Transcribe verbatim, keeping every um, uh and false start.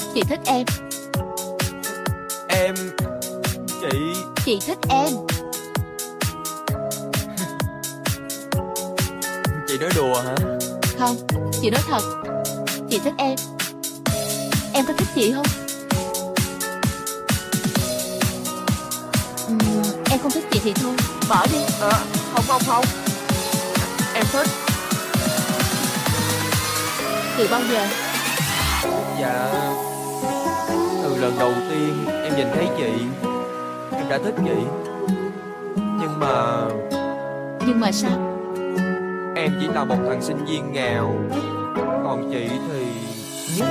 Chị thích em. Em... Chị... Chị thích em. Chị nói đùa hả? Không, chị nói thật. Chị thích em. Em có thích chị không? Uhm, em không thích chị thì thôi, bỏ đi. À, không không không. Em thích. Từ bao giờ? Dạ... Từ lần đầu tiên em nhìn thấy chị, em đã thích chị. Nhưng mà... Nhưng mà sao? Em chỉ là một thằng sinh viên nghèo, còn chị thì